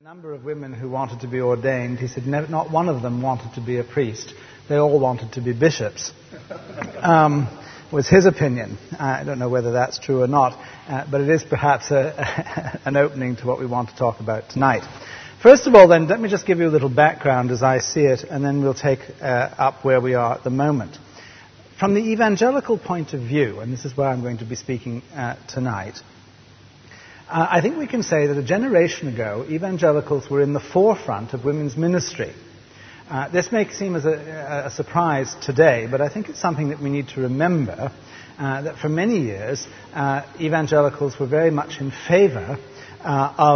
Number of women who wanted to be ordained, he said not one of them wanted to be a priest. They all wanted to be bishops. Was his opinion. I don't know whether that's true or not, but it is perhaps an opening to what we want to talk about tonight. First of all, then, let me just give you a little background as I see it, and then we'll take up where we are at the moment. From the evangelical point of view, and this is where I'm going to be speaking tonight, I think we can say that a generation ago, evangelicals were in the forefront of women's ministry. This may seem as a surprise today, but I think it's something that we need to remember, that for many years, evangelicals were very much in favor of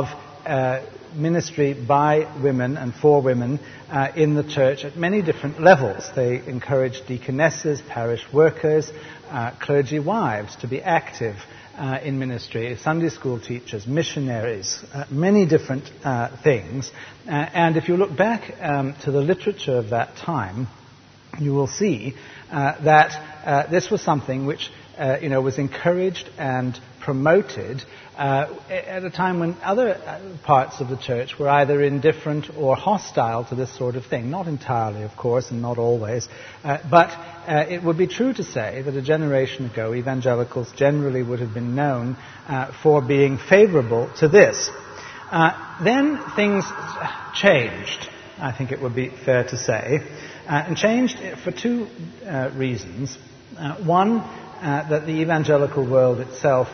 ministry by women and for women in the church at many different levels. They encouraged deaconesses, parish workers, clergy wives to be active in ministry, Sunday school teachers, missionaries, many different things. And if you look back to the literature of that time, you will see that this was something which was encouraged and promoted at a time when other parts of the church were either indifferent or hostile to this sort of thing. Not entirely, of course, and not always. But it would be true to say that a generation ago, evangelicals generally would have been known for being favorable to this. Then things changed, I think it would be fair to say, and changed for two reasons. One, that the evangelical world itself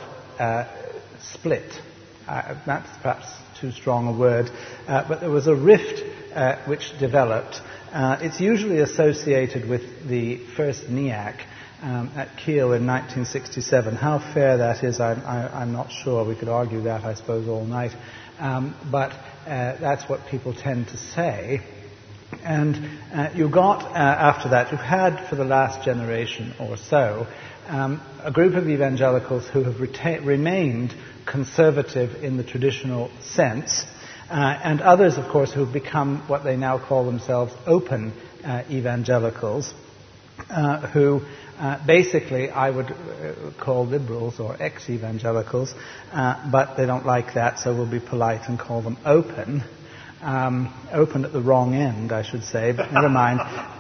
split. That's perhaps too strong a word, but there was a rift which developed. It's usually associated with the first NEAC at Kiel in 1967. How fair that is, I'm not sure. We could argue that, I suppose, all night. But that's what people tend to say. And you got, after that, you've had for the last generation or so, a group of evangelicals who have remained conservative in the traditional sense, and others, of course, who have become what they now call themselves open evangelicals, who basically I would call liberals or ex-evangelicals, but they don't like that, so we'll be polite and call them open. Open at the wrong end, I should say, but never mind.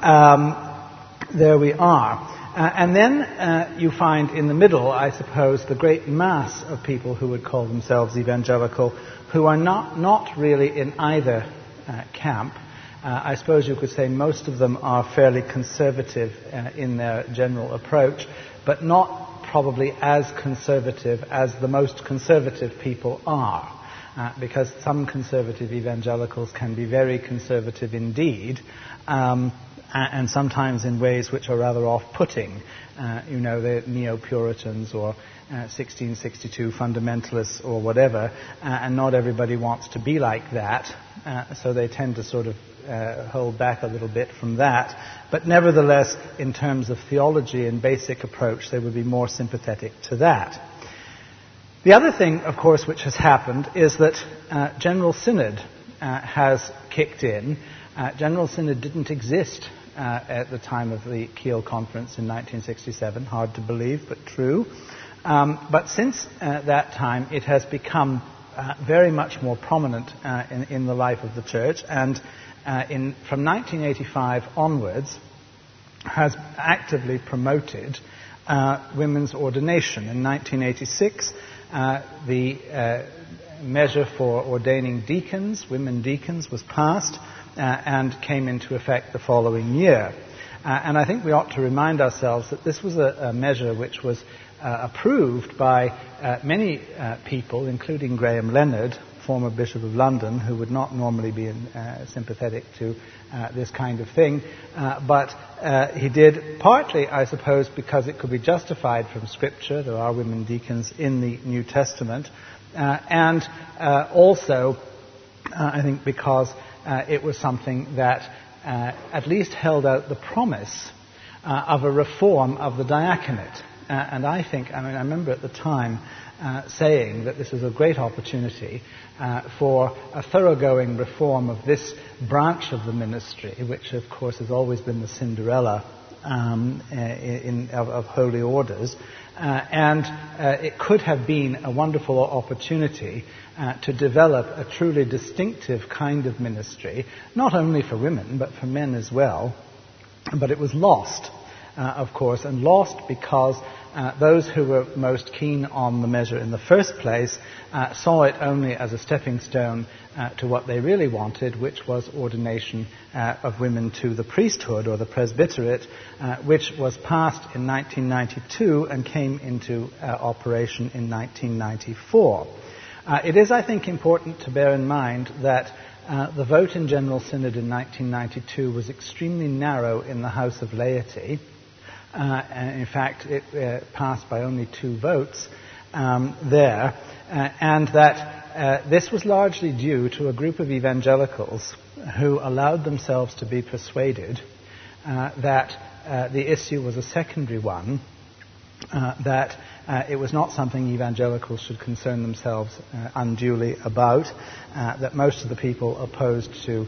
There we are. And then you find in the middle, I suppose, the great mass of people who would call themselves evangelical, who are not really in either camp. I suppose you could say most of them are fairly conservative in their general approach, but not probably as conservative as the most conservative people are. Because some conservative evangelicals can be very conservative indeed, and sometimes in ways which are rather off-putting. The Neo-Puritans or 1662 fundamentalists or whatever, and not everybody wants to be like that, so they tend to sort of hold back a little bit from that. But nevertheless, in terms of theology and basic approach, they would be more sympathetic to that. The other thing, of course, which has happened is that General Synod has kicked in. General Synod didn't exist at the time of the Kiel Conference in 1967. Hard to believe, but true. But since that time, it has become very much more prominent in the life of the Church, and from 1985 onwards has actively promoted women's ordination. In 1986, the measure for ordaining deacons, women deacons, was passed and came into effect the following year. And I think we ought to remind ourselves that this was a measure which was approved by many people, including Graham Leonard, former Bishop of London, who would not normally be sympathetic to this kind of thing. But he did, partly, I suppose, because it could be justified from Scripture. There are women deacons in the New Testament. And also, I think, because it was something that at least held out the promise of a reform of the diaconate. And I remember at the time saying that this was a great opportunity for a thoroughgoing reform of this branch of the ministry, which of course has always been the Cinderella of holy orders. And it could have been a wonderful opportunity to develop a truly distinctive kind of ministry, not only for women, but for men as well. But it was lost, of course, and lost because those who were most keen on the measure in the first place saw it only as a stepping stone to what they really wanted, which was ordination of women to the priesthood or the presbyterate, which was passed in 1992 and came into operation in 1994. It is, I think, important to bear in mind that the vote in General Synod in 1992 was extremely narrow in the House of Laity. And in fact, it passed by only 2 votes there, and that this was largely due to a group of evangelicals who allowed themselves to be persuaded that the issue was a secondary one, that it was not something evangelicals should concern themselves unduly about, that most of the people opposed to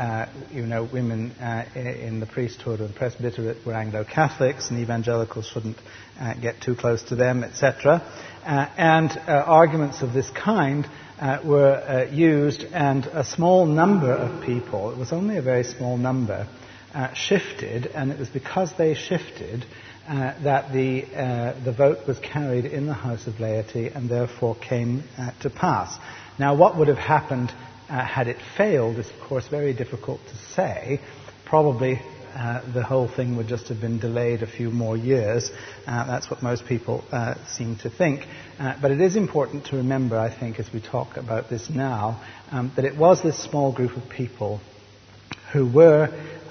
women in the priesthood or the presbyterate were Anglo-Catholics, and evangelicals shouldn't get too close to them, etc. And arguments of this kind were used, and a small number of people, it was only a very small number, shifted, and it was because they shifted that the vote was carried in the House of Laity and therefore came to pass. Now, what would have happened had it failed is, of course, very difficult to say. Probably the whole thing would just have been delayed a few more years. That's what most people seem to think. But it is important to remember, I think, as we talk about this now, that it was this small group of people who were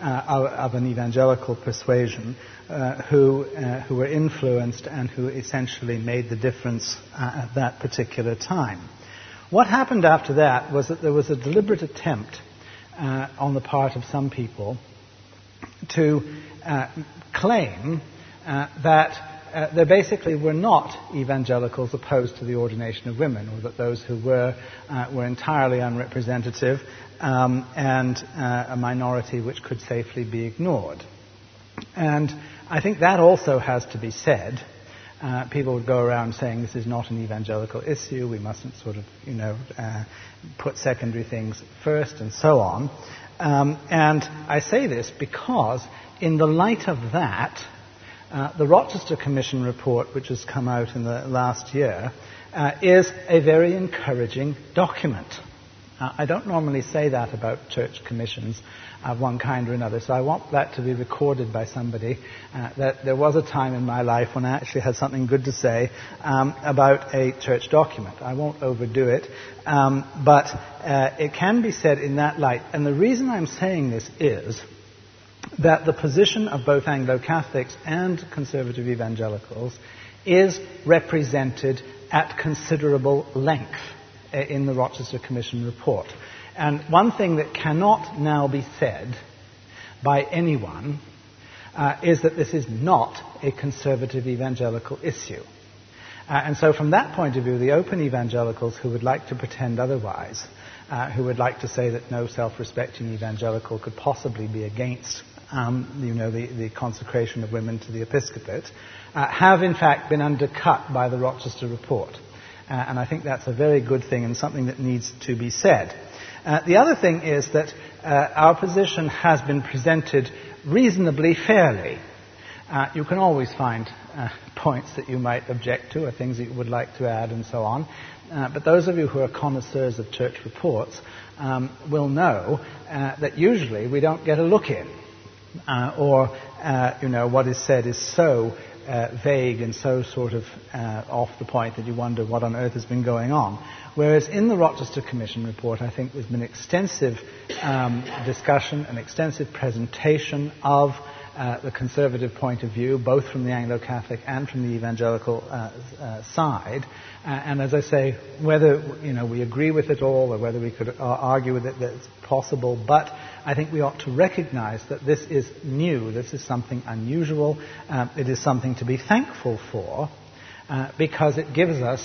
of an evangelical persuasion, who were influenced and who essentially made the difference at that particular time. What happened after that was that there was a deliberate attempt on the part of some people to claim that there basically were not evangelicals opposed to the ordination of women, or that those who were entirely unrepresentative and a minority which could safely be ignored. And I think that also has to be said. People would go around saying this is not an evangelical issue, we mustn't sort of, put secondary things first and so on. And I say this because in the light of that, the Rochester Commission report, which has come out in the last year, is a very encouraging document. I don't normally say that about church commissions of one kind or another, so I want that to be recorded by somebody, that there was a time in my life when I actually had something good to say about a church document. I won't overdo it, but it can be said in that light. And the reason I'm saying this is that the position of both Anglo-Catholics and conservative evangelicals is represented at considerable length in the Rochester Commission report. And one thing that cannot now be said by anyone is that this is not a conservative evangelical issue. And so from that point of view, the open evangelicals who would like to pretend otherwise, who would like to say that no self-respecting evangelical could possibly be against the consecration of women to the episcopate, have in fact been undercut by the Rochester report. And I think that's a very good thing and something that needs to be said. The other thing is that our position has been presented reasonably fairly. You can always find points that you might object to or things that you would like to add and so on. But those of you who are connoisseurs of church reports will know that usually we don't get a look in. What is said is so vague and so sort of off the point that you wonder what on earth has been going on. Whereas in the Rochester Commission report, I think there's been extensive discussion and extensive presentation of the conservative point of view, both from the Anglo-Catholic and from the evangelical side. And as I say, whether we agree with it all or whether we could argue with it, that's possible. But I think we ought to recognize that this is new. This is something unusual. It is something to be thankful for. because it gives us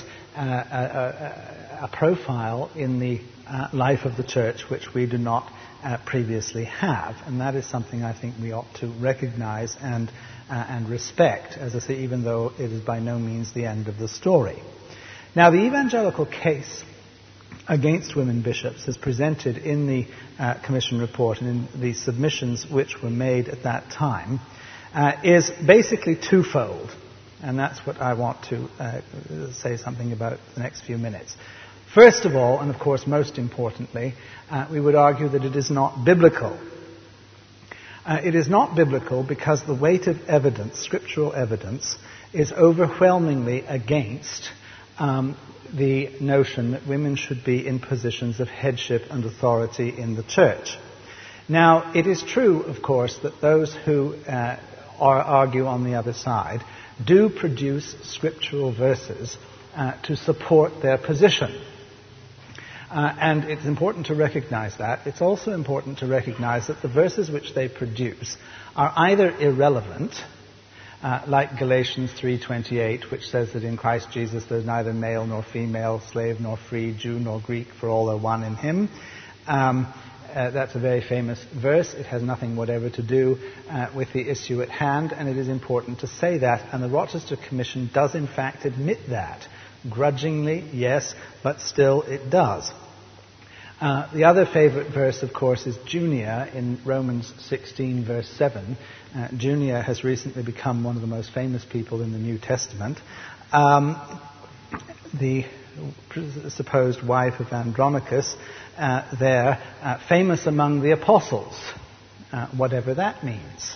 a profile in the life of the church which we do not previously have. And that is something I think we ought to recognize and respect, as I say, even though it is by no means the end of the story. Now, the evangelical case against women bishops is presented in the Commission report and in the submissions which were made at that time is basically twofold. And that's what I want to say something about the next few minutes. First of all, and of course most importantly, we would argue that it is not biblical. It is not biblical because the weight of evidence, scriptural evidence, is overwhelmingly against the notion that women should be in positions of headship and authority in the church. Now, it is true, of course, that those who argue on the other side do produce scriptural verses to support their position. And it's important to recognize that. It's also important to recognize that the verses which they produce are either irrelevant, like Galatians 3:28, which says that in Christ Jesus there's neither male nor female, slave nor free, Jew nor Greek, for all are one in him. That's a very famous verse. It has nothing whatever to do with the issue at hand, and it is important to say that. And the Rochester Commission does in fact admit that. Grudgingly, yes, but still it does. The other favorite verse, of course, is Junia in Romans 16, verse 7. Junia has recently become one of the most famous people in the New Testament. The supposed wife of Andronicus, famous among the apostles, whatever that means.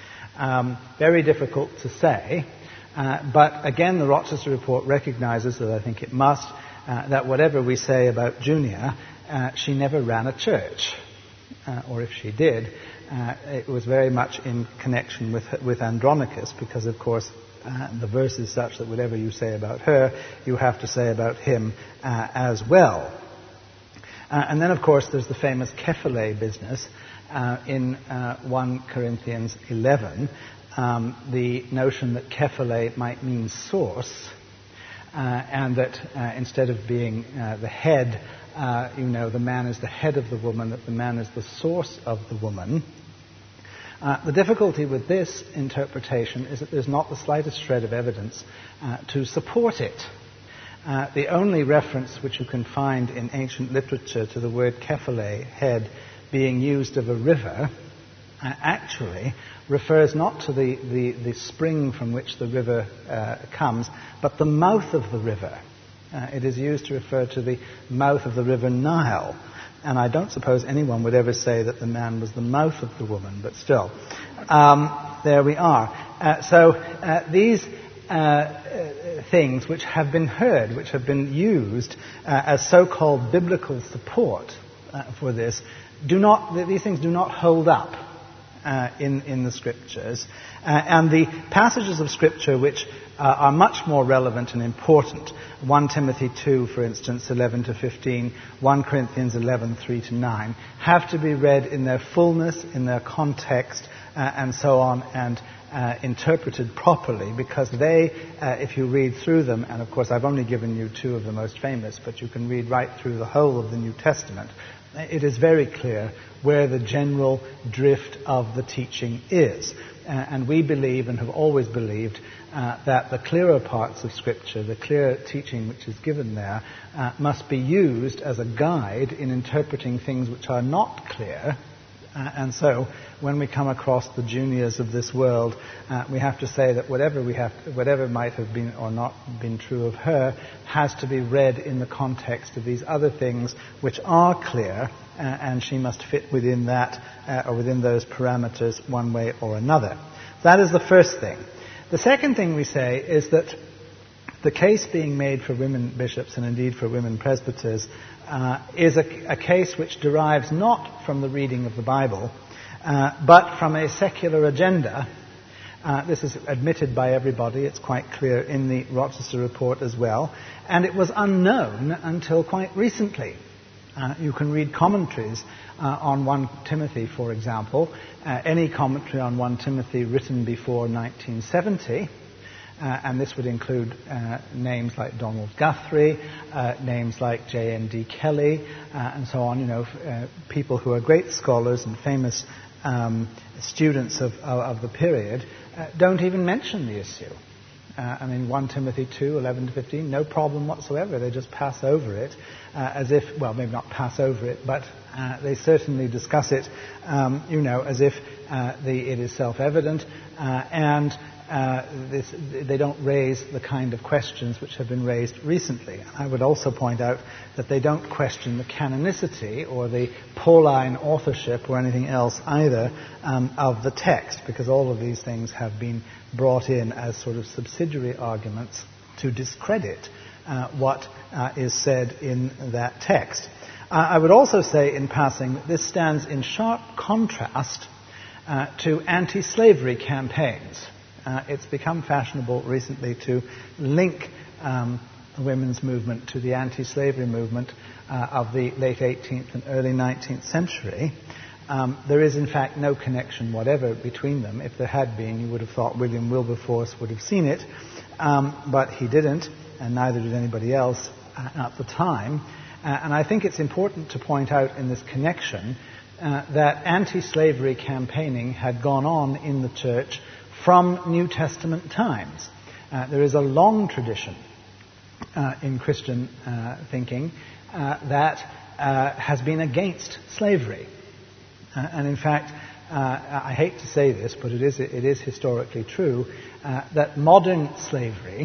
Very difficult to say. But again, the Rochester Report recognizes, that I think it must, that whatever we say about Junia, she never ran a church. Or if she did, it was very much in connection with Andronicus, because of course the verse is such that whatever you say about her, you have to say about him as well. And then of course there's the famous Kephale business in 1 Corinthians 11. The notion that kephale might mean source, and that instead of being the head, the man is the head of the woman, that the man is the source of the woman. The difficulty with this interpretation is that there's not the slightest shred of evidence to support it. The only reference which you can find in ancient literature to the word kephale, head, being used of a river, actually refers not to the spring from which the river comes, but the mouth of the river. It is used to refer to the mouth of the river Nile. And I don't suppose anyone would ever say that the man was the mouth of the woman, but still. There we are. So these things which have been heard, which have been used as so-called biblical support for this, these things do not hold up in the Scriptures. And the passages of Scripture which are much more relevant and important, 1 Timothy 2, for instance, 11 to 15, 1 Corinthians 11, 3 to 9, have to be read in their fullness, in their context, and so on, and interpreted properly, because they, if you read through them, and of course I've only given you two of the most famous, but you can read right through the whole of the New Testament, it is very clear where the general drift of the teaching is. And we believe, and have always believed, that the clearer parts of Scripture, the clear teaching which is given there, must be used as a guide in interpreting things which are not clear. And so, when we come across the Junias of this world, we have to say that whatever might have been or not been true of her, has to be read in the context of these other things which are clear, and she must fit within that, or within those parameters, one way or another. That is the first thing. The second thing we say is that the case being made for women bishops, and indeed for women presbyters, is a case which derives not from the reading of the Bible, but from a secular agenda. This is admitted by everybody. It's quite clear in the Rochester Report as well. And it was unknown until quite recently. You can read commentaries on 1 Timothy, for example. Any commentary on 1 Timothy written before 1970 And this would include names like Donald Guthrie, names like J.N.D. Kelly, and so on, people who are great scholars and famous students of the period, don't even mention the issue. 1 Timothy 2, 11 to 15, no problem whatsoever. They just pass over it as if, well, maybe not pass over it, but they certainly discuss it, as if it is self-evident, and they don't raise the kind of questions which have been raised recently. I would also point out that they don't question the canonicity or the Pauline authorship or anything else either of the text, because all of these things have been brought in as sort of subsidiary arguments to discredit what is said in that text. I would also say in passing that this stands in sharp contrast to anti-slavery campaigns. It's become fashionable recently to link the women's movement to the anti-slavery movement of the late 18th and early 19th century. There is, in fact, no connection whatever between them. If there had been, you would have thought William Wilberforce would have seen it, but he didn't, and neither did anybody else at the time. And I think it's important to point out in this connection that anti-slavery campaigning had gone on in the church from New Testament times. There is a long tradition in Christian thinking that has been against slavery. And in fact, I hate to say this, but it is historically true, that modern slavery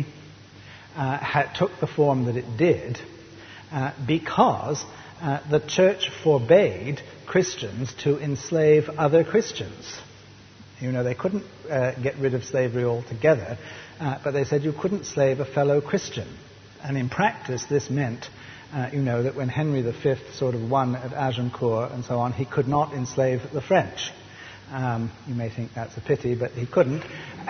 took the form that it did because the church forbade Christians to enslave other Christians. They couldn't get rid of slavery altogether, but they said you couldn't slave a fellow Christian. And in practice, this meant, that when Henry V sort of won at Agincourt and so on, he could not enslave the French. You may think that's a pity, but he couldn't.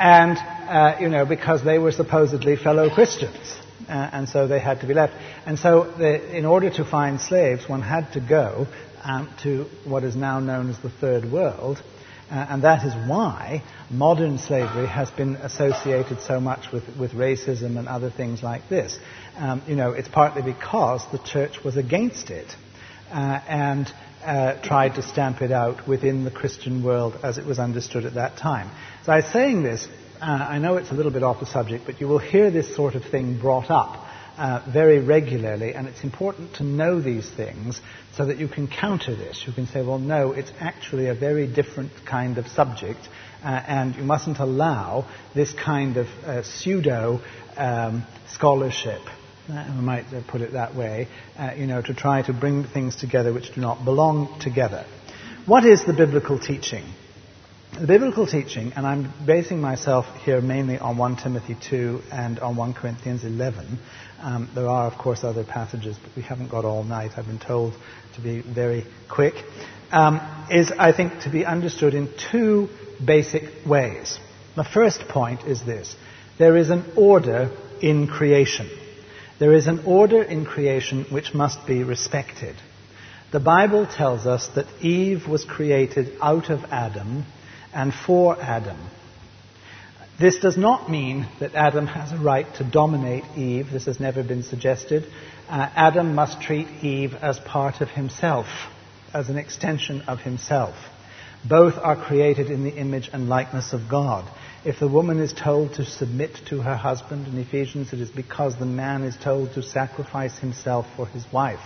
And, because they were supposedly fellow Christians. And so they had to be left. And so in order to find slaves, one had to go to what is now known as the Third World. And that is why modern slavery has been associated so much with racism and other things like this. It's partly because the church was against it and tried to stamp it out within the Christian world as it was understood at that time. So I'm saying this, I know it's a little bit off the subject, but you will hear this sort of thing brought up very regularly, and it's important to know these things so that you can counter this. You can say, well, no, it's actually a very different kind of subject, and you mustn't allow this kind of pseudo scholarship, we might put it that way, to try to bring things together which do not belong together. What is the biblical teaching? The biblical teaching, and I'm basing myself here mainly on 1 Timothy 2 and on 1 Corinthians 11. There are, of course, other passages, but we haven't got all night. I've been told to be very quick. Is, I think, to be understood in two basic ways. The first point is this. There is an order in creation. There is an order in creation which must be respected. The Bible tells us that Eve was created out of Adam and for Adam. This does not mean that Adam has a right to dominate Eve. This has never been suggested. Adam must treat Eve as part of himself, as an extension of himself. Both are created in the image and likeness of God. If the woman is told to submit to her husband in Ephesians, it is because the man is told to sacrifice himself for his wife.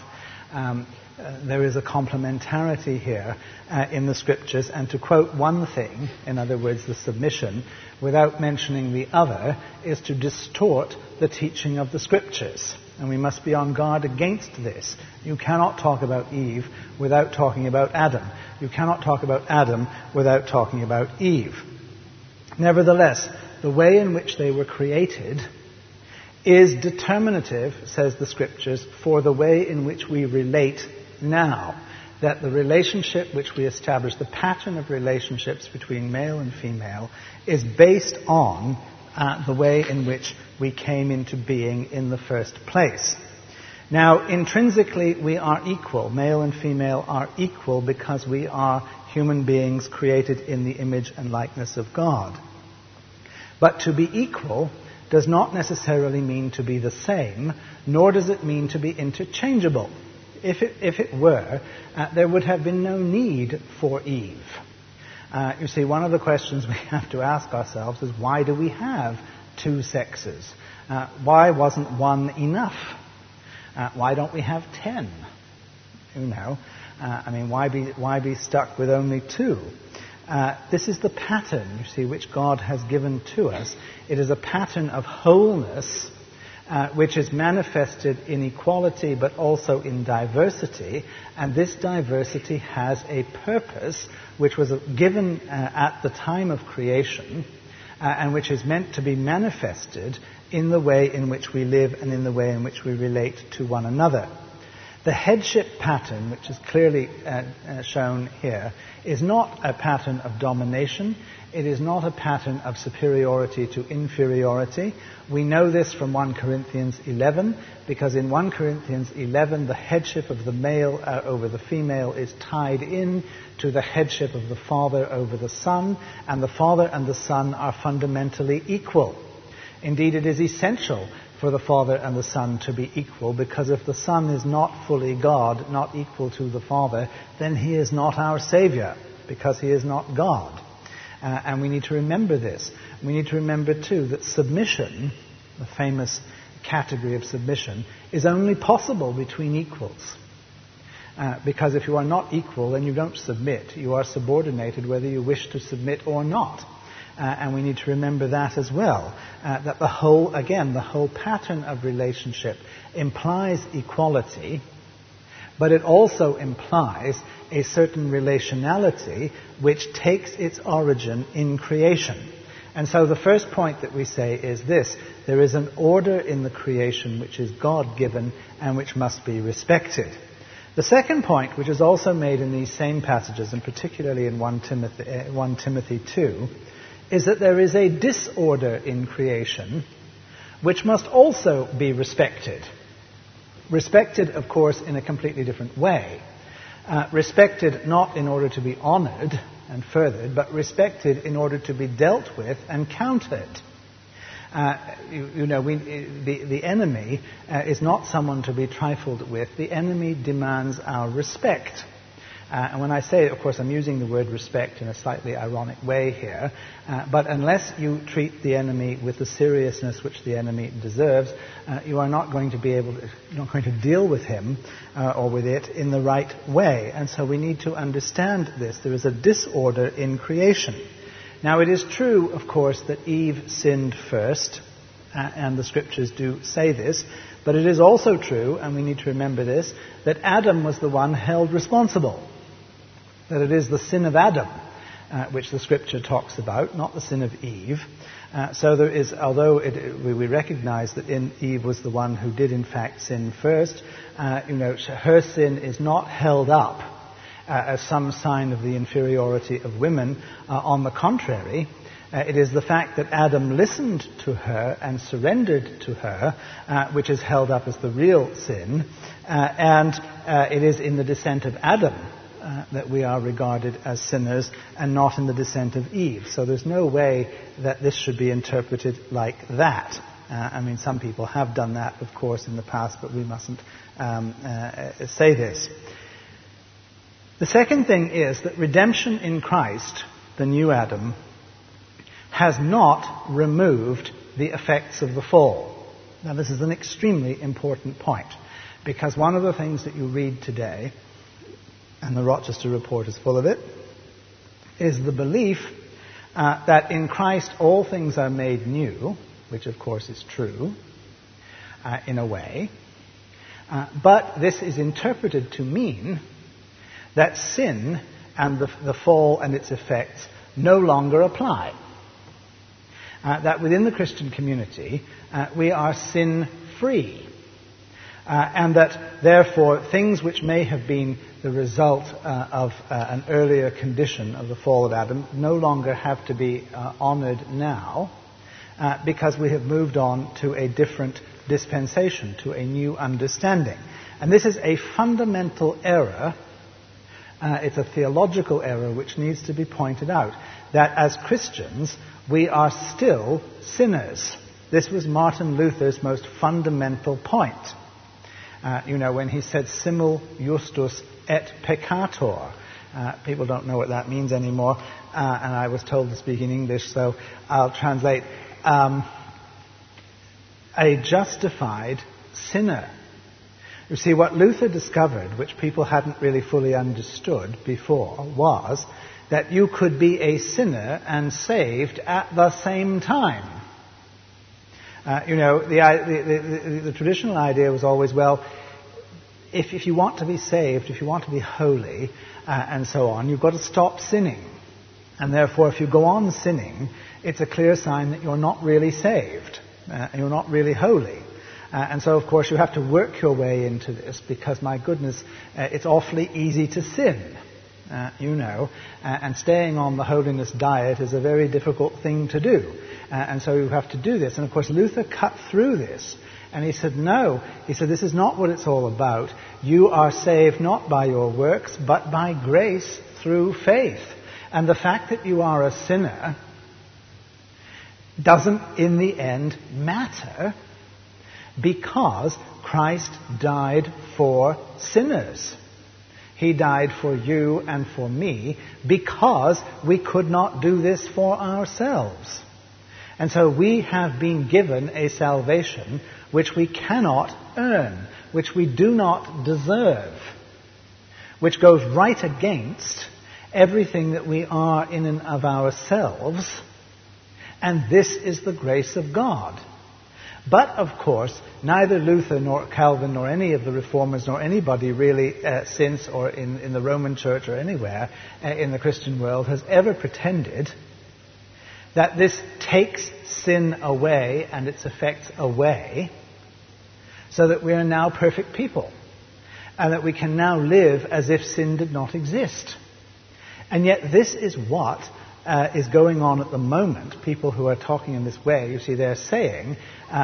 There is a complementarity here in the Scriptures, and to quote one thing, in other words, the submission, without mentioning the other, is to distort the teaching of the Scriptures. And we must be on guard against this. You cannot talk about Eve without talking about Adam. You cannot talk about Adam without talking about Eve. Nevertheless, the way in which they were created is determinative, says the Scriptures, for the way in which we relate now. That the relationship which we establish, the pattern of relationships between male and female, is based on the way in which we came into being in the first place. Now, intrinsically, we are equal. Male and female are equal because we are human beings created in the image and likeness of God. But to be equal does not necessarily mean to be the same, nor does it mean to be interchangeable. If it were, there would have been no need for Eve. You see, one of the questions we have to ask ourselves is, why do we have two sexes? Why wasn't one enough? Why don't we have 10? Why be stuck with only 2? This is the pattern, you see, which God has given to us. It is a pattern of wholeness, which is manifested in equality but also in diversity. And this diversity has a purpose which was given at the time of creation, and which is meant to be manifested in the way in which we live and in the way in which we relate to one another. The headship pattern, which is clearly shown here, is not a pattern of domination. It is not a pattern of superiority to inferiority. We know this from 1 Corinthians 11, because in 1 Corinthians 11, the headship of the male over the female is tied in to the headship of the Father over the Son, and the Father and the Son are fundamentally equal. Indeed, it is essential for the Father and the Son to be equal, because if the Son is not fully God, not equal to the Father, then he is not our Savior, because he is not God. And we need to remember this. We need to remember, too, that submission, the famous category of submission, is only possible between equals. Because if you are not equal, then you don't submit. You are subordinated whether you wish to submit or not. And we need to remember that as well, that the whole pattern of relationship implies equality, but it also implies a certain relationality which takes its origin in creation. And so the first point that we say is this: there is an order in the creation which is God-given and which must be respected. The second point, which is also made in these same passages, and particularly in 1 Timothy 2, is that there is a disorder in creation which must also be respected. Respected, of course, in a completely different way. Respected not in order to be honored and furthered, but respected in order to be dealt with and countered. The enemy is not someone to be trifled with. The enemy demands our respect. And when I say it, of course, I'm using the word respect in a slightly ironic way here. But unless you treat the enemy with the seriousness which the enemy deserves, you are not going to be able to, you're not going to deal with him or with it in the right way. And so we need to understand this. There is a disorder in creation. Now, it is true, of course, that Eve sinned first, and the scriptures do say this. But it is also true, and we need to remember this, that Adam was the one held responsible. That it is the sin of Adam which the scripture talks about, not the sin of Eve. So there is, although we recognize that Eve was the one who did in fact sin first, her sin is not held up as some sign of the inferiority of women. On the contrary, it is the fact that Adam listened to her and surrendered to her, which is held up as the real sin. And it is in the descent of Adam that we are regarded as sinners, and not in the descent of Eve. So there's no way that this should be interpreted like that. Some people have done that, of course, in the past, but we mustn't say this. The second thing is that redemption in Christ, the new Adam, has not removed the effects of the fall. Now, this is an extremely important point, because one of the things that you read today, and the Rochester Report is full of it, is the belief that in Christ all things are made new, which of course is true, in a way. But this is interpreted to mean that sin and the fall and its effects no longer apply. That within the Christian community, we are sin-free. And that, therefore, things which may have been the result of an earlier condition of the fall of Adam no longer have to be honored now, because we have moved on to a different dispensation, to a new understanding. And this is a fundamental error. It's a theological error which needs to be pointed out, that as Christians, we are still sinners. This was Martin Luther's most fundamental point. When he said, simul justus et peccator. People don't know what that means anymore, and I was told to speak in English, so I'll translate. A justified sinner. You see, what Luther discovered, which people hadn't really fully understood before, was that you could be a sinner and saved at the same time. The traditional idea was always, well, if you want to be saved, if you want to be holy, and so on, you've got to stop sinning. And therefore, if you go on sinning, it's a clear sign that you're not really saved. You're not really holy. And so, of course, you have to work your way into this because, my goodness, it's awfully easy to sin, and staying on the holiness diet is a very difficult thing to do. And so you have to do this. And, of course, Luther cut through this. And he said, no. He said, this is not what it's all about. You are saved not by your works, but by grace through faith. And the fact that you are a sinner doesn't, in the end, matter because Christ died for sinners. He died for you and for me because we could not do this for ourselves. And so we have been given a salvation which we cannot earn, which we do not deserve, which goes right against everything that we are in and of ourselves. And this is the grace of God. But, of course, neither Luther nor Calvin nor any of the Reformers nor anybody really since or in the Roman Church or anywhere in the Christian world has ever pretended that this takes sin away and its effects away so that we are now perfect people and that we can now live as if sin did not exist. And yet this is what is going on at the moment. People who are talking in this way, you see, they're saying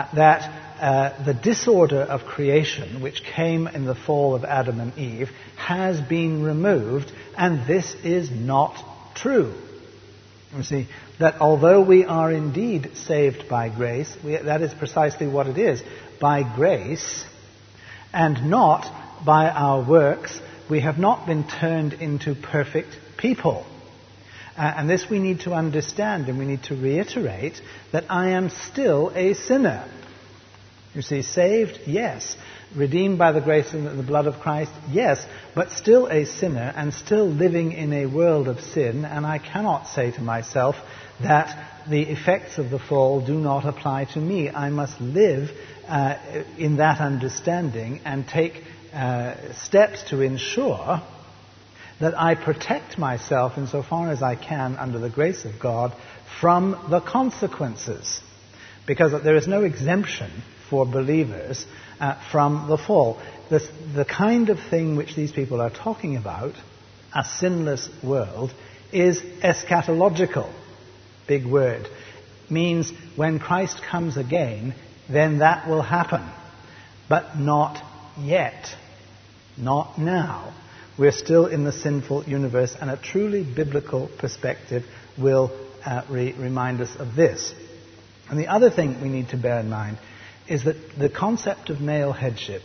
that the disorder of creation, which came in the fall of Adam and Eve, has been removed, and this is not true. You see, that although we are indeed saved by grace, that is precisely what it is. By grace, and not by our works, we have not been turned into perfect people. And this we need to understand, and we need to reiterate that I am still a sinner. You see, saved, yes. Redeemed by the grace and the blood of Christ, yes. But still a sinner and still living in a world of sin. And I cannot say to myself that the effects of the fall do not apply to me. I must live in that understanding and take steps to ensure that I protect myself insofar as I can under the grace of God from the consequences. Because there is no exemption for believers from the fall. The kind of thing which these people are talking about, a sinless world, is eschatological. Big word. Means when Christ comes again, then that will happen. But not yet. Not now. We're still in the sinful universe, and a truly biblical perspective will remind us of this. And the other thing we need to bear in mind is that the concept of male headship,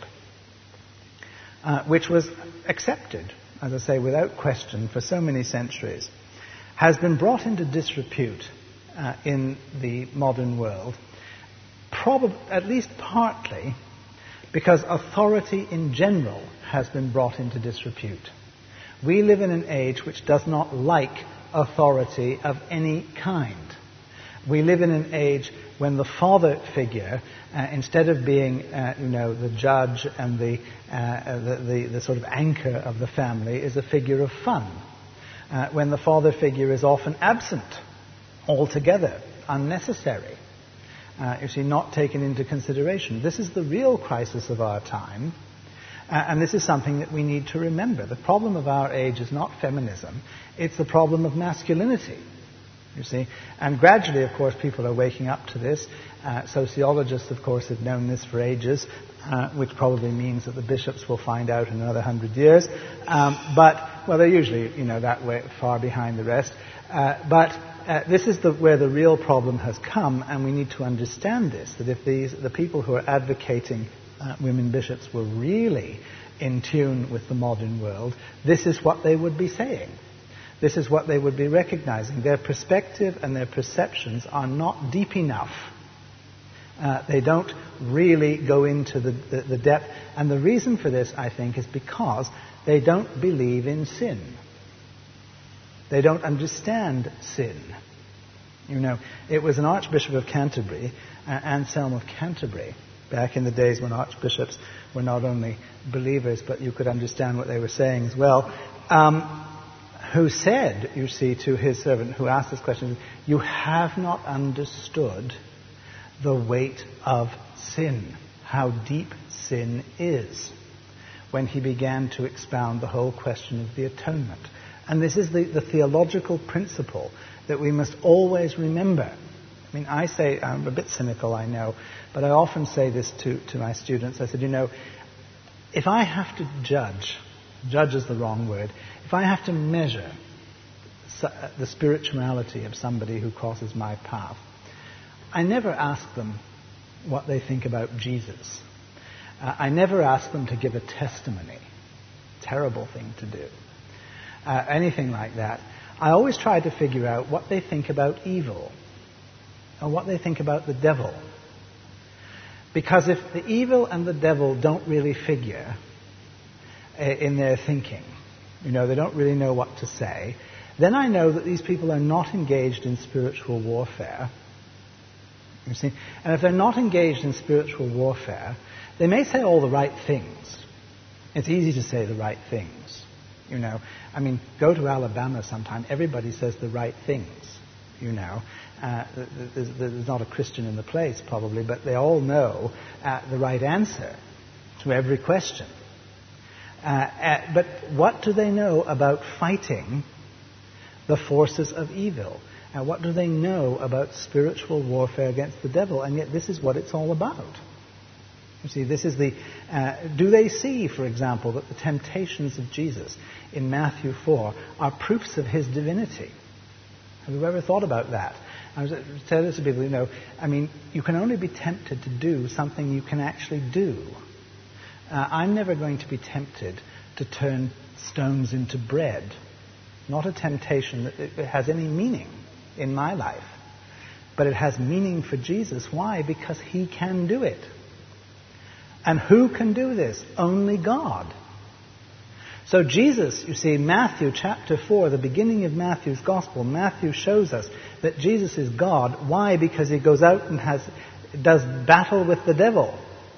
which was accepted, as I say, without question for so many centuries, has been brought into disrepute in the modern world, at least partly because authority in general has been brought into disrepute. We live in an age which does not like authority of any kind. We live in an age when the father figure, instead of being, the judge and the sort of anchor of the family, is a figure of fun. When the father figure is often absent altogether, unnecessary. Not taken into consideration. This is the real crisis of our time, and this is something that we need to remember. The problem of our age is not feminism, it's the problem of masculinity, you see. And gradually, of course, people are waking up to this. Sociologists, of course, have known this for ages, which probably means that the bishops will find out in another 100 years. But they're usually, that way, far behind the rest. But this is where the real problem has come, and we need to understand this, that if the people who are advocating women bishops were really in tune with the modern world, this is what they would be saying. This is what they would be recognizing. Their perspective and their perceptions are not deep enough. They don't really go into the depth. And the reason for this, I think, is because they don't believe in sin. They don't understand sin. You know, it was an Archbishop of Canterbury, Anselm of Canterbury, back in the days when archbishops were not only believers, but you could understand what they were saying as well, who said, you see, to his servant who asked this question, "You have not understood the weight of sin, how deep sin is," when he began to expound the whole question of the atonement. And this is the theological principle that we must always remember. I mean, I say, I'm a bit cynical, I know, but I often say this to my students. I said, you know, if I have to judge is the wrong word, if I have to measure the spirituality of somebody who crosses my path, I never ask them what they think about Jesus. I never ask them to give a testimony. Terrible thing to do. Anything like that. I always try to figure out what they think about evil, or what they think about the devil. Because if the evil and the devil don't really figure in their thinking, you know, they don't really know what to say, then I know that these people are not engaged in spiritual warfare. You see? And if they're not engaged in spiritual warfare, they may say all the right things. It's easy to say the right things. You know, I mean, go to Alabama sometime. Everybody says the right things. You know, there's not a Christian in the place probably, but they all know the right answer to every question. But what do they know about fighting the forces of evil? What do they know about spiritual warfare against the devil? And yet this is what it's all about. You see, this is do they see, for example, that the temptations of Jesus in Matthew 4 are proofs of his divinity? Have you ever thought about that? I was saying this to people, you know, I mean, you can only be tempted to do something you can actually do. I'm never going to be tempted to turn stones into bread. Not a temptation that it has any meaning in my life. But it has meaning for Jesus. Why? Because he can do it. And who can do this? Only God. So Jesus, you see, Matthew chapter 4, the beginning of Matthew's Gospel, Matthew shows us that Jesus is God. Why? Because he goes out and does battle with the devil.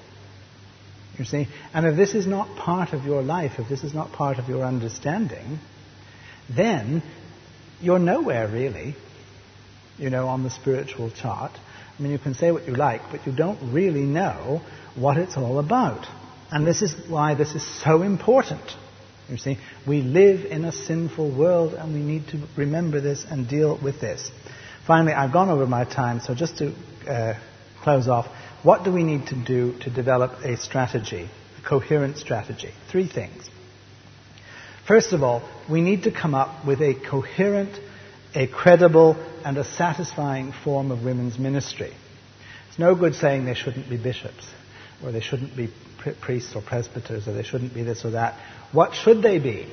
You see? And if this is not part of your life, if this is not part of your understanding, then you're nowhere really, you know, on the spiritual chart. I mean, you can say what you like, but you don't really know what it's all about. And this is why this is so important. You see, we live in a sinful world and we need to remember this and deal with this. Finally, I've gone over my time, so just to close off, what do we need to do to develop a strategy, a coherent strategy? 3 things. First of all, we need to come up with a coherent, a credible, and a satisfying form of women's ministry. It's no good saying they shouldn't be bishops, or they shouldn't be priests or presbyters, or they shouldn't be this or that. What should they be?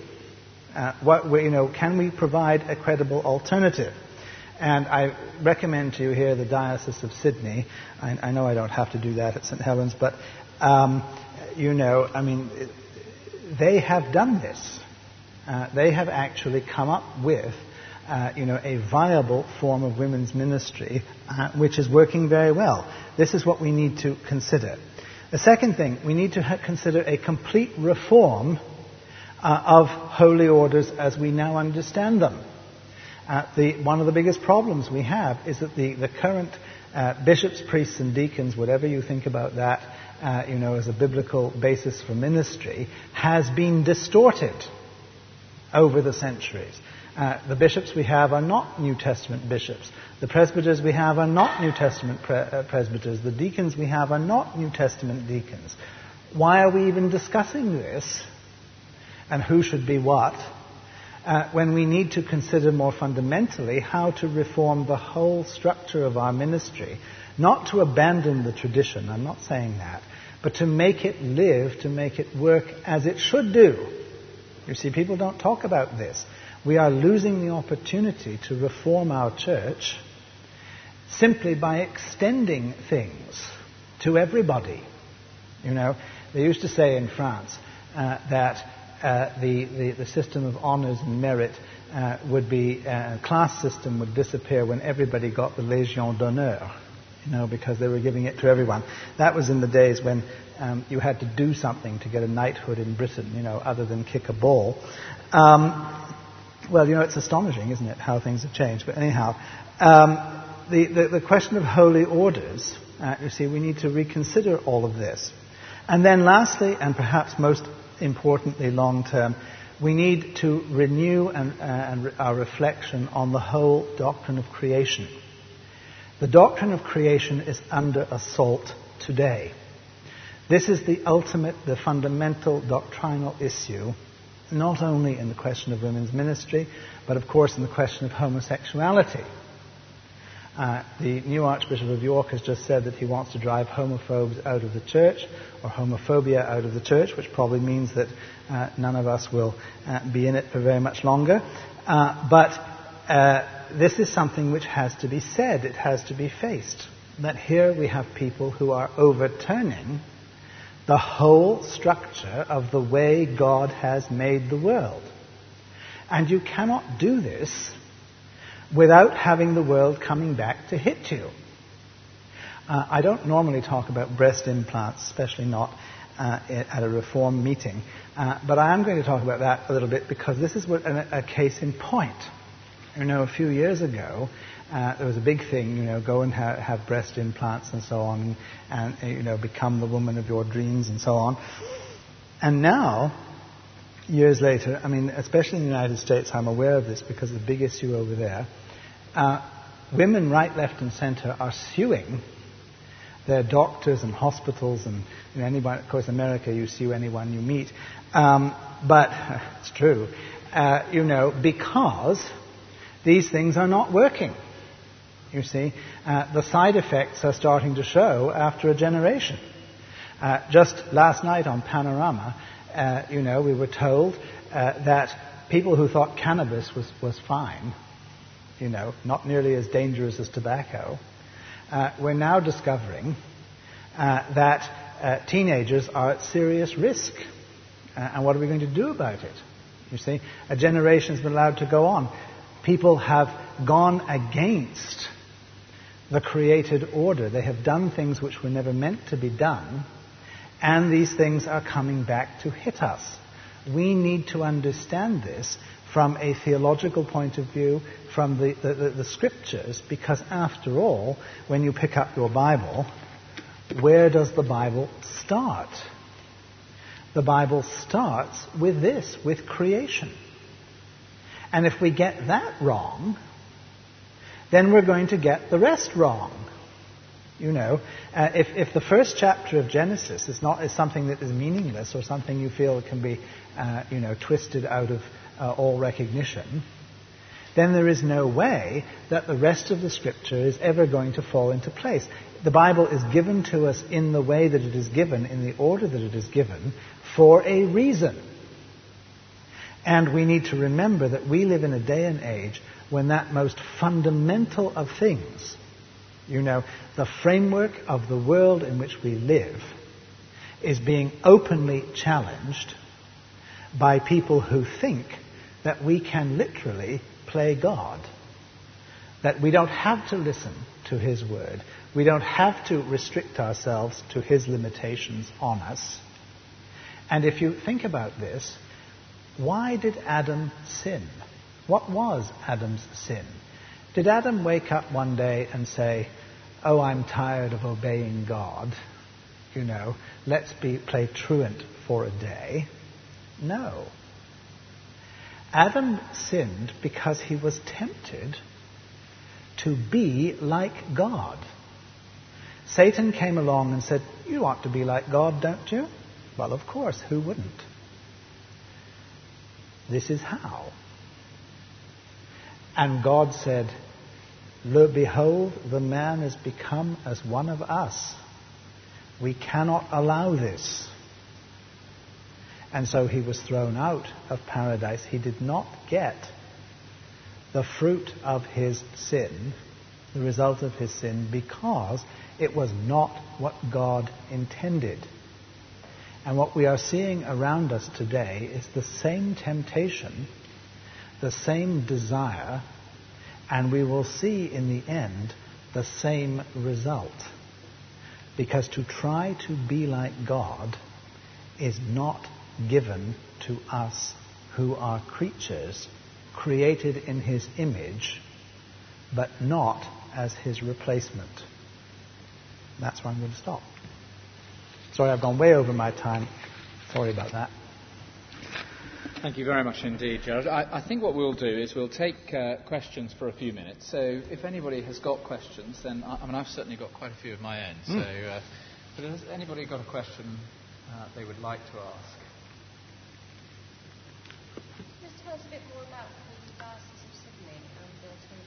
Can we provide a credible alternative? And I recommend to you here the Diocese of Sydney. I know I don't have to do that at St. Helens, but, they have done this. They have actually come up with, a viable form of women's ministry, which is working very well. This is what we need to consider. The second thing, we need to consider a complete reform of holy orders as we now understand them. One of the biggest problems we have is that the current bishops, priests and deacons, whatever you think about that, as a biblical basis for ministry, has been distorted over the centuries. The bishops we have are not New Testament bishops. The presbyters we have are not New Testament presbyters. The deacons we have are not New Testament deacons. Why are we even discussing this? And who should be what? when we need to consider more fundamentally how to reform the whole structure of our ministry, not to abandon the tradition, I'm not saying that, but to make it live, to make it work as it should do. You see, people don't talk about this. We are losing the opportunity to reform our church simply by extending things to everybody. You know, they used to say in France that the system of honours and merit would be, class system would disappear when everybody got the Légion d'honneur, you know, because they were giving it to everyone. That was in the days when you had to do something to get a knighthood in Britain, you know, other than kick a ball. Well, you know, it's astonishing, isn't it, how things have changed. But anyhow, the question of holy orders, you see, we need to reconsider all of this. And then lastly, and perhaps most importantly long term, we need to renew our reflection on the whole doctrine of creation. The doctrine of creation is under assault today. This is the ultimate, the fundamental doctrinal issue, not only in the question of women's ministry, but of course in the question of homosexuality. The new Archbishop of York has just said that he wants to drive homophobes out of the church, or homophobia out of the church, which probably means that none of us will be in it for very much longer. But this is something which has to be said, it has to be faced. That here we have people who are overturning the whole structure of the way God has made the world. And you cannot do this without having the world coming back to hit you. I don't normally talk about breast implants, especially not at a Reform meeting, but I am going to talk about that a little bit because this is a case in point. You know, a few years ago, there was a big thing, you know, go and have breast implants and so on, and you know, become the woman of your dreams and so on. And now, years later, I mean, especially in the United States, I'm aware of this because of the big issue over there. Women, right, left, and centre are suing their doctors and hospitals and, you know, anyone. Of course, America, you sue anyone you meet, but it's true, you know, because these things are not working. You see, the side effects are starting to show after a generation. Just last night on Panorama, you know, we were told that people who thought cannabis was fine, you know, not nearly as dangerous as tobacco, we're now discovering that teenagers are at serious risk. And what are we going to do about it? You see, a generation's been allowed to go on. People have gone against the created order. They have done things which were never meant to be done, and these things are coming back to hit us. We need to understand this from a theological point of view, from the scriptures, because after all, when you pick up your Bible, where does the Bible start? The Bible starts with this, with creation. And if we get that wrong, then we're going to get the rest wrong. You know, if the first chapter of Genesis is something that is meaningless or something you feel can be, you know, twisted out of all recognition, then there is no way that the rest of the Scripture is ever going to fall into place. The Bible is given to us in the way that it is given, in the order that it is given, for a reason. And we need to remember that we live in a day and age when that most fundamental of things, you know, the framework of the world in which we live, is being openly challenged by people who think that we can literally play God. That we don't have to listen to His word. We don't have to restrict ourselves to His limitations on us. And if you think about this, why did Adam sin? What was Adam's sin? Did Adam wake up one day and say, "Oh, I'm tired of obeying God. You know, let's play truant for a day"? No. Adam sinned because he was tempted to be like God. Satan came along and said, "You ought to be like God, don't you?" Well, of course, who wouldn't? This is how. And God said, behold, the man has become as one of us. We cannot allow this. And so he was thrown out of paradise. He did not get the fruit of his sin, the result of his sin, because it was not what God intended. And what we are seeing around us today is the same temptation, the same desire, and we will see in the end the same result. Because to try to be like God is not given to us who are creatures created in his image, but not as his replacement. That's where I'm going to stop. Sorry, I've gone way over my time. Sorry about that. Thank you very much indeed, Gerald. I think what we'll do is we'll take questions for a few minutes. So if anybody has got questions, then I've certainly got quite a few of my own. So, but has anybody got a question they would like to ask? Just tell us a bit more about the Diocese of Sydney and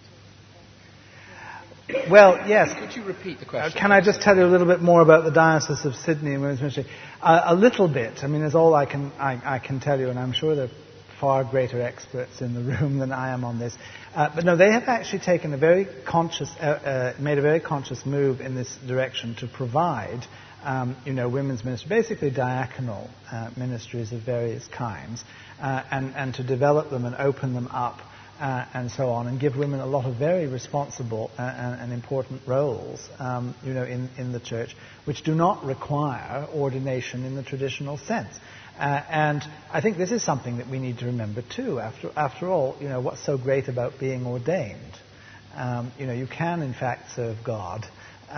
the alternative. Well, yes. Could you repeat the question? Can I just tell you a little bit more about the Diocese of Sydney and Women's Ministry? A little bit. I mean, that's all I can tell you, and I'm sure there are far greater experts in the room than I am on this. But no, they have actually taken a very conscious, made a very conscious move in this direction to provide, women's ministry, basically diaconal ministries of various kinds, and to develop them and open them up. And so on, and give women a lot of very responsible and important roles, in the church, which do not require ordination in the traditional sense. And I think this is something that we need to remember too. After all, what's so great about being ordained? You can in fact serve God,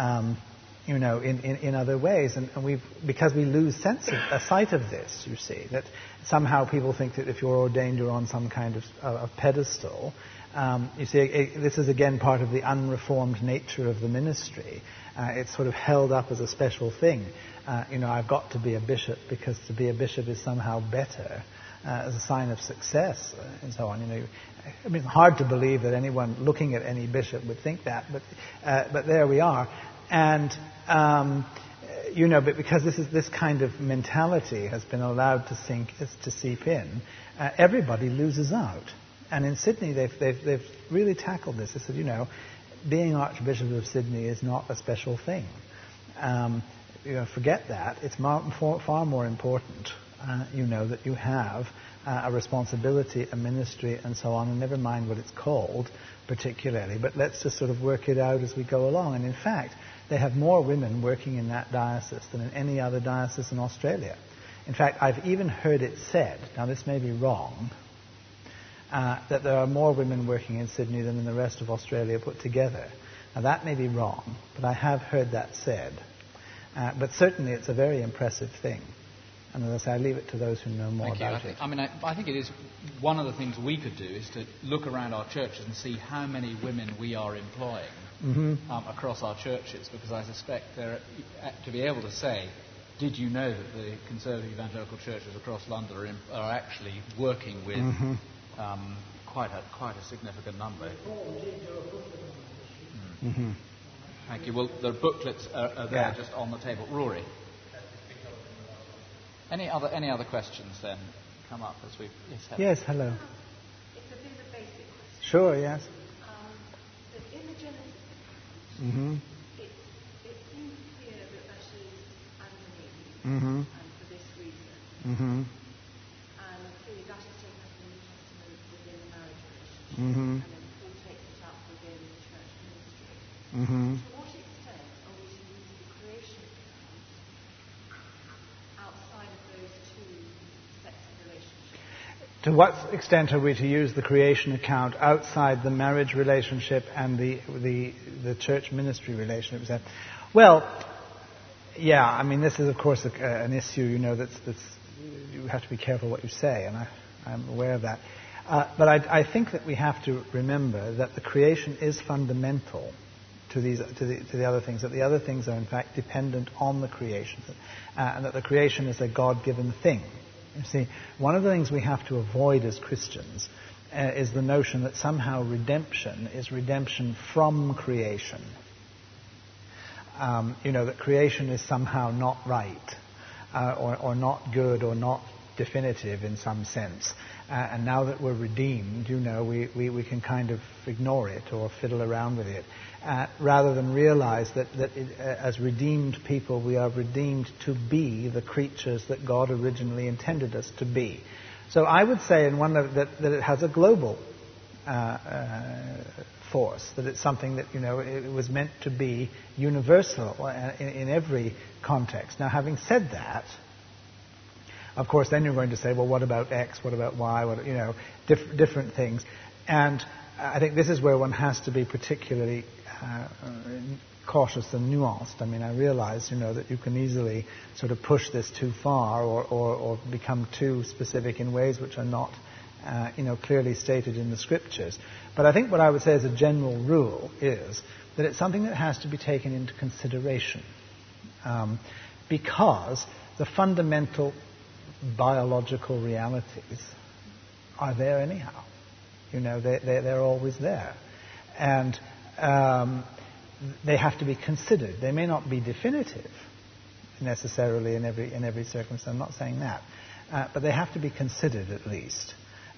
in other ways, and because we lose sight of this, you see, that somehow people think that if you're ordained, you're on some kind of pedestal. You see, this is again part of the unreformed nature of the ministry. It's sort of held up as a special thing. I've got to be a bishop because to be a bishop is somehow better, as a sign of success, and so on. It's hard to believe that anyone looking at any bishop would think that, but there we are. And but because this kind of mentality has been allowed to seep in, everybody loses out. And in Sydney, they've really tackled this. They said, being Archbishop of Sydney is not a special thing. Forget that. It's far more important, that you have a responsibility, a ministry, and so on, and never mind what it's called particularly. But let's just sort of work it out as we go along. And in fact, they have more women working in that diocese than in any other diocese in Australia. In fact, I've even heard it said, now this may be wrong, that there are more women working in Sydney than in the rest of Australia put together. Now that may be wrong, but I have heard that said. But certainly it's a very impressive thing. And as I say, I leave it to those who know more about it. I think it is one of the things we could do is to look around our churches and see how many women we are employing across our churches, because I suspect to be able to say, did you know that the conservative evangelical churches across London are actually working with quite a significant number? Thank you. Well, the booklets are there just on the table. Rory. Any other questions then come up as we... Yes, hello. It's a bit of a basic question. Sure, yes. In the Genesis, it seems clear that that is Adam and Eve, and for this reason. And clearly that is taken up in the New Testament within the marriage relationship, and then Paul takes it up within the church ministry. To what extent are we to use the creation outside of those two sets of relationships? To what extent are we to use the creation account outside the marriage relationship and the church ministry relationship? Well, yeah, this is of course an issue, that's you have to be careful what you say, and I'm aware of that. But I think that we have to remember that the creation is fundamental to the other things, that the other things are in fact dependent on the creation, and that the creation is a God-given thing. You see, one of the things we have to avoid as Christians is the notion that somehow redemption is redemption from creation. That creation is somehow not right, or not good, or not definitive in some sense. And now that we're redeemed, we can kind of ignore it or fiddle around with it, rather than realize that as redeemed people, we are redeemed to be the creatures that God originally intended us to be. So I would say that it has a global force, that it's something that, it was meant to be universal in every context. Now, having said that, of course, then you're going to say, well, what about X? What about Y? Different things. And I think this is where one has to be particularly cautious and nuanced. I mean, I realize, that you can easily sort of push this too far or become too specific in ways which are not, clearly stated in the Scriptures. But I think what I would say as a general rule is that it's something that has to be taken into consideration, because the fundamental biological realities are there anyhow. They're always there. And they have to be considered. They may not be definitive necessarily in every circumstance. I'm not saying that. But they have to be considered at least.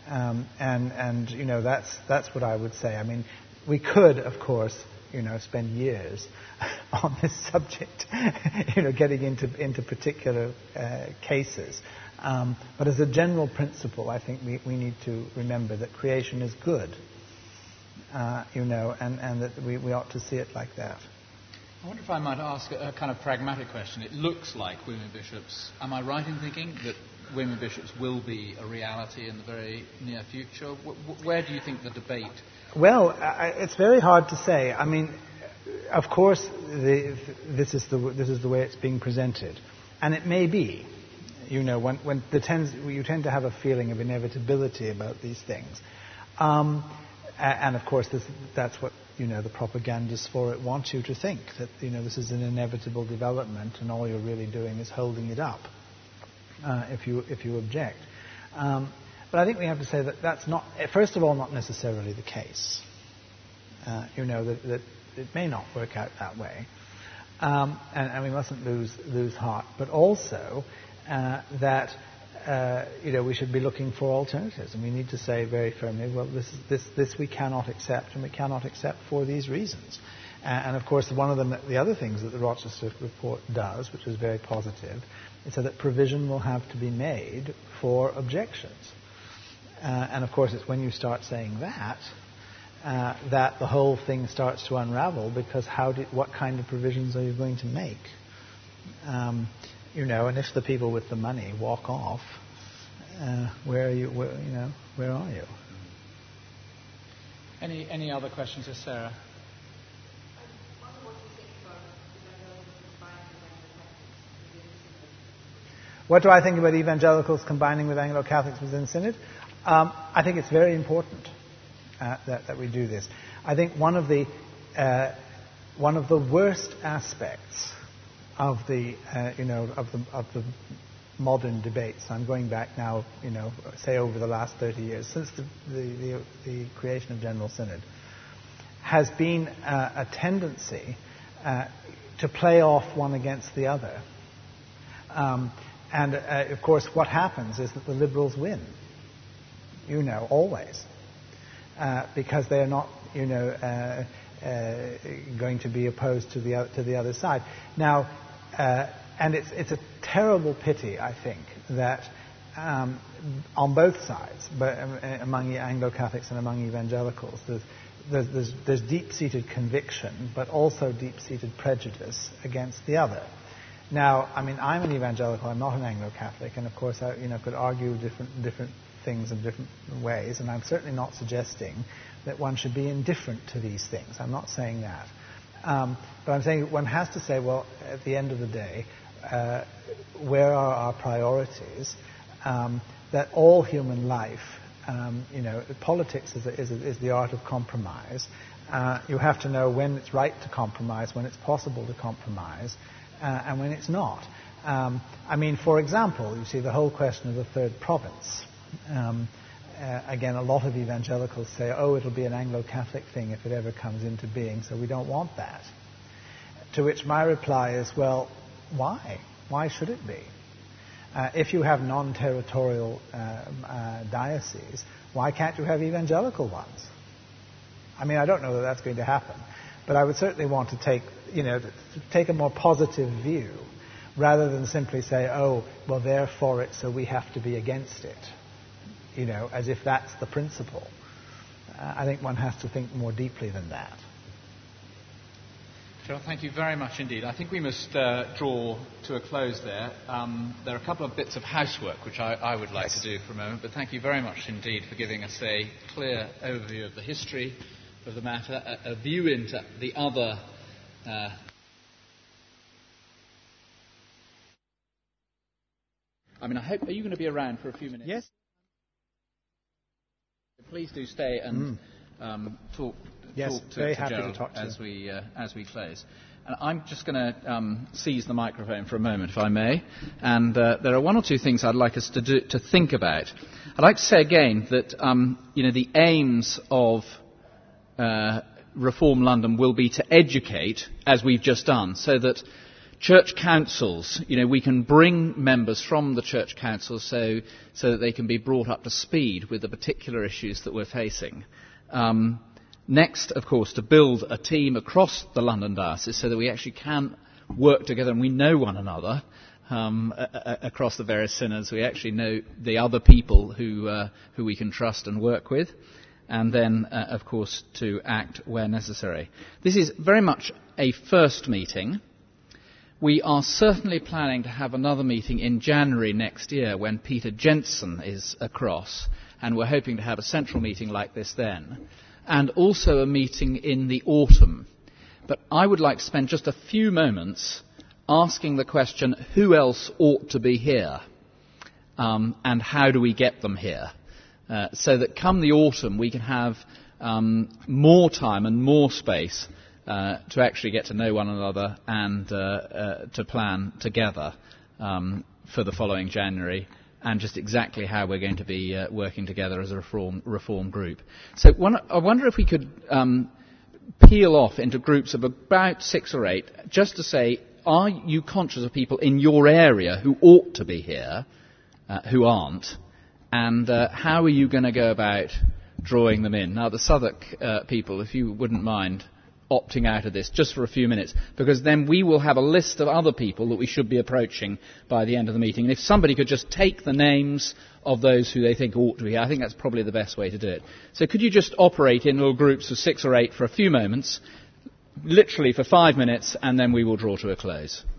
That's what I would say. I mean, we could, of course, spend years on this subject, getting into particular cases. But as a general principle, I think we need to remember that creation is good, and that we ought to see it like that. I wonder if I might ask a kind of pragmatic question. It looks like women bishops. Am I right in thinking that women bishops will be a reality in the very near future? Where do you think the debate? Well, it's very hard to say. I mean, of course, this is the way it's being presented, and it may be. You tend to have a feeling of inevitability about these things, and of course, that's what the propagandists for it want you to think, that this is an inevitable development, and all you're really doing is holding it up. If you object. But I think we have to say that that's not, first of all, not necessarily the case. That it may not work out that way. And we mustn't lose heart. But also that we should be looking for alternatives. And we need to say very firmly, well, this we cannot accept, and we cannot accept for these reasons. And of course, the other things that the Rochester report does, which is very positive, is that provision will have to be made for objections. And of course, it's when you start saying that that the whole thing starts to unravel, because what kind of provisions are you going to make? And if the people with the money walk off, where are you? Where are you? Any other questions for Sarah? What do I think about evangelicals combining with Anglo-Catholics within Synod? I think it's very important that we do this. I think one of the worst aspects of the modern debates, I'm going back now, say over the last 30 years, since the creation of General Synod, has been a tendency to play off one against the other. And of course, what happens is that the Liberals win, always, because they are not, going to be opposed to the other side. Now, and it's a terrible pity, I think, that on both sides, but among Anglo-Catholics and among evangelicals, there's deep-seated conviction, but also deep-seated prejudice against the other. Now, I mean, I'm an evangelical, I'm not an Anglo-Catholic, and of course I could argue different things in different ways, and I'm certainly not suggesting that one should be indifferent to these things. I'm not saying that. But I'm saying one has to say, well, at the end of the day, where are our priorities? That all human life, politics is the art of compromise. You have to know when it's right to compromise, when it's possible to compromise, and when it's not. I mean, for example, you see the whole question of the third province. again, a lot of evangelicals say, oh, it'll be an Anglo-Catholic thing if it ever comes into being, so we don't want that. To which my reply is, well, why? Why should it be? If you have non-territorial dioceses, why can't you have evangelical ones? I mean, I don't know that that's going to happen, but I would certainly want to take a more positive view rather than simply say, oh, well, they're for it, so we have to be against it, as if that's the principle. I think one has to think more deeply than that. Gerald, thank you very much indeed. I think we must draw to a close there. There are a couple of bits of housework which I would like to do for a moment, but thank you very much indeed for giving us a clear overview of the history of the matter, a view into the other I hope, are you going to be around for a few minutes? Yes. Please do stay and talk to Gerald as we close. And I'm just going to seize the microphone for a moment, if I may. And there are one or two things I'd like us to think about. I'd like to say again that the aims of Reform London will be to educate, as we've just done, so that church councils, we can bring members from the church councils so that they can be brought up to speed with the particular issues that we're facing. Next, of course, to build a team across the London diocese so that we actually can work together and we know one another across the various synods. We actually know the other people who we can trust and work with. And then, of course, to act where necessary. This is very much a first meeting. We are certainly planning to have another meeting in January next year when Peter Jensen is across, and we're hoping to have a central meeting like this then, and also a meeting in the autumn. But I would like to spend just a few moments asking the question, who else ought to be here, and how do we get them here? So that come the autumn we can have more time and more space to actually get to know one another and to plan together for the following January and just exactly how we're going to be working together as a reform group. So I wonder if we could peel off into groups of about 6 or 8 just to say, are you conscious of people in your area who ought to be here, who aren't? And how are you going to go about drawing them in? Now, the Southwark people, if you wouldn't mind opting out of this just for a few minutes, because then we will have a list of other people that we should be approaching by the end of the meeting. And if somebody could just take the names of those who they think ought to be here, I think that's probably the best way to do it. So could you just operate in little groups of 6 or 8 for a few moments, literally for 5 minutes, and then we will draw to a close.